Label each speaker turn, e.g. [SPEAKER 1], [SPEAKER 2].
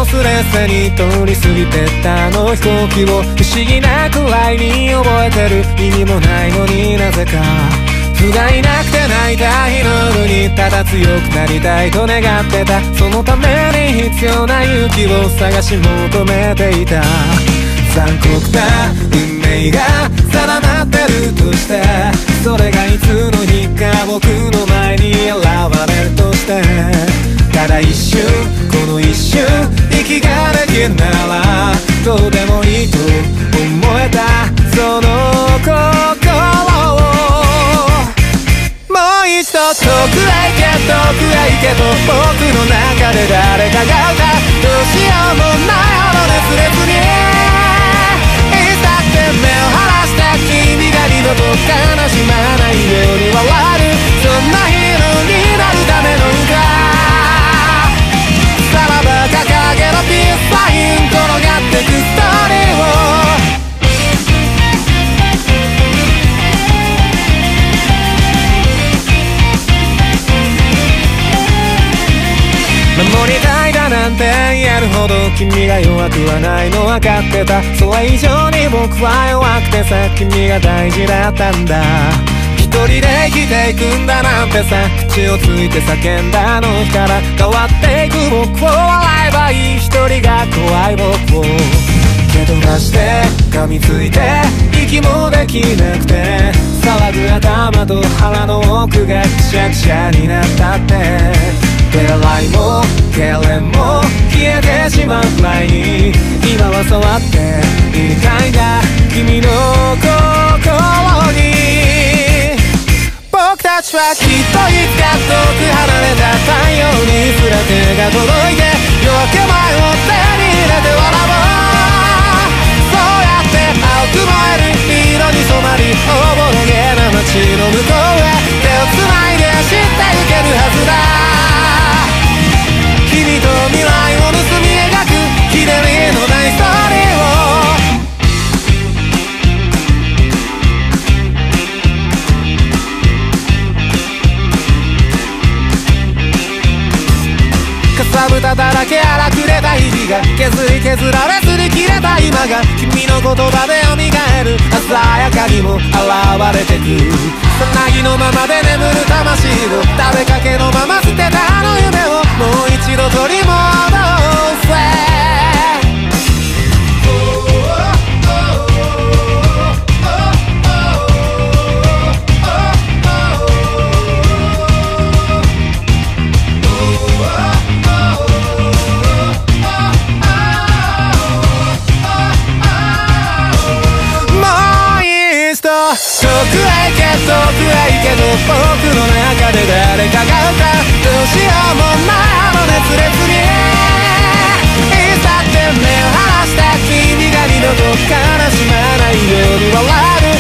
[SPEAKER 1] スレスに通り過ぎてったあの飛行機を不思議なくらいに覚えてる。意味もないのになぜか不甲斐なくて泣いた日の夜にただ強くなりたいと願ってた。そのために必要な勇気を探し求めていた。残酷な運命が定まってるとして、それがいつの日か僕の前に現れるとして、ただ一瞬この一瞬息ができるならどうでもいいと思えたその心を、もう一度遠くへ行け遠くへ行けと僕の中で誰かが歌う。どうしようもないほど熱烈にいざって目を晴らして君が二度と悲しまないように笑える、そんなヒーローになるための歌。さらば掲げろピースサイン転がってくストーリーを、守りたいだなんて言えるほど君が弱くはないの分かってた。それ以上に僕は弱くてさ、君が大事だったんだ。一人で生きていくんだなんてさ、口をついて叫んだあの日から変わっていく僕を笑えばいい。一人が怖い僕を蹴飛ばして噛みついて息もできなくて、騒ぐ頭と腹の奥がくしゃくしゃになったって、手洗いも痙攣も消えてしまうくらいに今は触っていたいんだ君の心に。僕たちはきっといつか遠く離れた太陽にすら手が届いて、夜明け前を手に入れて笑おう。そうやって青く燃える色に染まりおぼろげな街の向こうへ手をつないで走ってゆけるはずだ。君と未来を盗み描くひねりのないストーリーを、かさぶただらけ荒くれた日々が削り削られすり切れた今が君の言葉で蘇る、鮮やかにも現れてく。さなぎのままで眠る魂を食べかけのまま捨てたあの夢をもう一度取り戻せ。遠くへ行け遠くへ行けと僕の中で誰かが歌う。どうしようもないあの熱烈にいざって目を離して君が二度と悲しまないように笑える、